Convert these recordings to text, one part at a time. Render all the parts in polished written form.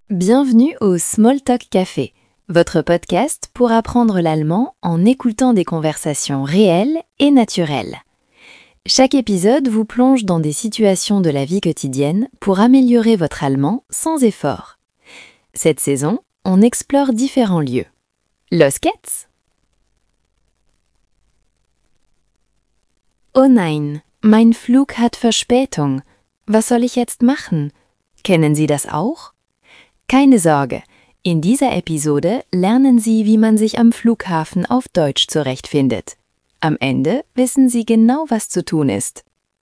Bienvenue au Small Talk Café, votre podcast pour apprendre l'allemand en écoutant des conversations réelles et naturelles. Chaque épisode vous plonge dans des situations de la vie quotidienne pour améliorer votre allemand sans effort. Cette saison, on explore différents lieux. Los geht's? Oh nein, mein Flug hat Verspätung. Was soll ich jetzt machen? Kennen Sie das auch? Keine Sorge, in dieser Episode lernen Sie, wie man sich am Flughafen auf Deutsch zurechtfindet. Am Ende wissen Sie genau, was zu tun ist.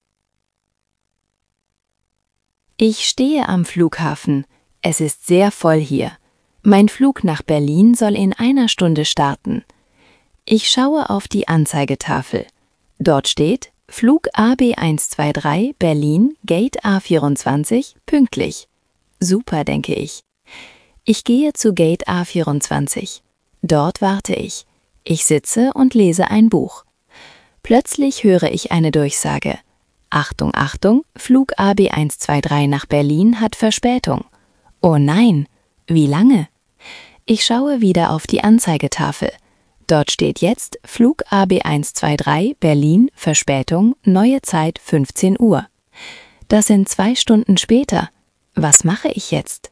Ich stehe am Flughafen. Es ist sehr voll hier. Mein Flug nach Berlin soll in einer Stunde starten. Ich schaue auf die Anzeigetafel. Dort steht Flug AB123 Berlin, Gate A24, pünktlich. Super, denke ich. Ich gehe zu Gate A24. Dort warte ich. Ich sitze und lese ein Buch. Plötzlich höre ich eine Durchsage. Achtung, Achtung, Flug AB123 nach Berlin hat Verspätung. Oh nein, wie lange? Ich schaue wieder auf die Anzeigetafel. Dort steht jetzt Flug AB123 Berlin, Verspätung, neue Zeit 15 Uhr. Das sind 2 Stunden später. Was mache ich jetzt?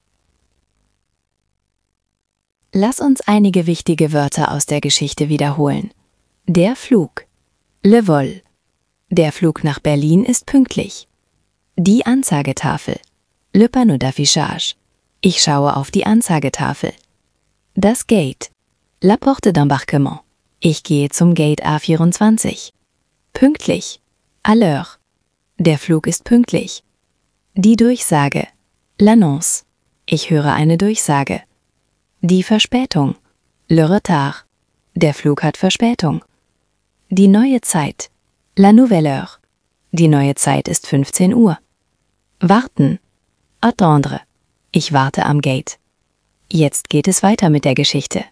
Lass uns einige wichtige Wörter aus der Geschichte wiederholen. Der Flug. Le vol. Der Flug nach Berlin ist pünktlich. Die Anzeigetafel. Le panneau d'affichage. Ich schaue auf die Anzeigetafel. Das Gate. La porte d'embarquement. Ich gehe zum Gate A24. Pünktlich. À l'heure. Der Flug ist pünktlich. Die Durchsage. L'annonce. Ich höre eine Durchsage. Die Verspätung. Le retard. Der Flug hat Verspätung. Die neue Zeit. La nouvelle heure. Die neue Zeit ist 15 Uhr. Warten. Attendre. Ich warte am Gate. Jetzt geht es weiter mit der Geschichte.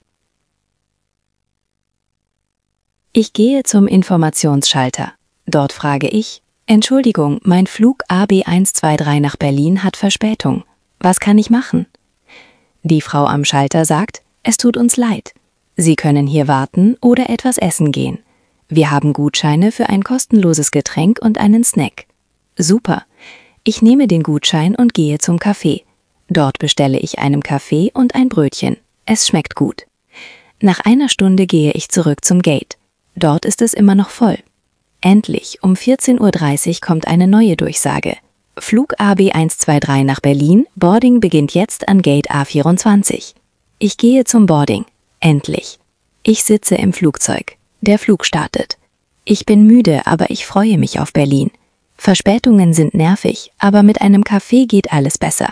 Ich gehe zum Informationsschalter. Dort frage ich, Entschuldigung, mein Flug AB123 nach Berlin hat Verspätung. Was kann ich machen? Die Frau am Schalter sagt, es tut uns leid. Sie können hier warten oder etwas essen gehen. Wir haben Gutscheine für ein kostenloses Getränk und einen Snack. Super. Ich nehme den Gutschein und gehe zum Café. Dort bestelle ich einen Kaffee und ein Brötchen. Es schmeckt gut. Nach einer Stunde gehe ich zurück zum Gate. Dort ist es immer noch voll. Endlich, um 14:30 Uhr kommt eine neue Durchsage. Flug AB123 nach Berlin, Boarding beginnt jetzt an Gate A24. Ich gehe zum Boarding. Endlich. Ich sitze im Flugzeug. Der Flug startet. Ich bin müde, aber ich freue mich auf Berlin. Verspätungen sind nervig, aber mit einem Kaffee geht alles besser.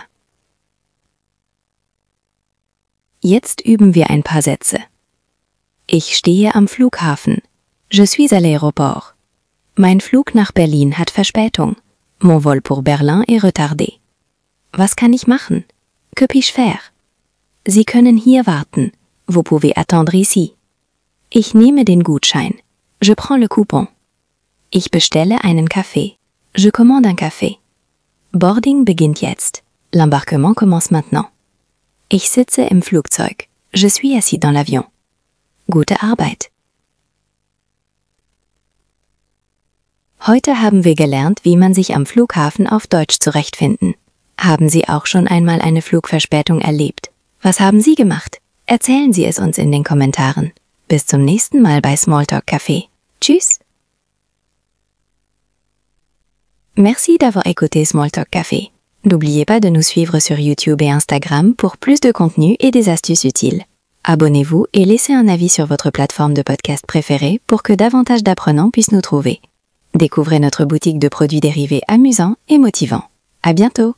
Jetzt üben wir ein paar Sätze. Ich stehe am Flughafen. Je suis à l'aéroport. Mein Flug nach Berlin hat Verspätung. Mon vol pour Berlin est retardé. Was kann ich machen? Que puis-je faire? Sie können hier warten. Vous pouvez attendre ici. Ich nehme den Gutschein. Je prends le coupon. Ich bestelle einen Kaffee. Je commande un café. Boarding beginnt jetzt. L'embarquement commence maintenant. Ich sitze im Flugzeug. Je suis assis dans l'avion. Gute Arbeit. Heute haben wir gelernt, wie man sich am Flughafen auf Deutsch zurechtfinden. Haben Sie auch schon einmal eine Flugverspätung erlebt? Was haben Sie gemacht? Erzählen Sie es uns in den Kommentaren. Bis zum nächsten Mal bei Smalltalk Café. Tschüss! Merci d'avoir écouté Smalltalk Café. N'oubliez pas de nous suivre sur YouTube et Instagram pour plus de contenu et des astuces utiles. Abonnez-vous et laissez un avis sur votre plateforme de podcast préférée pour que davantage d'apprenants puissent nous trouver. Découvrez notre boutique de produits dérivés amusants et motivants. À bientôt!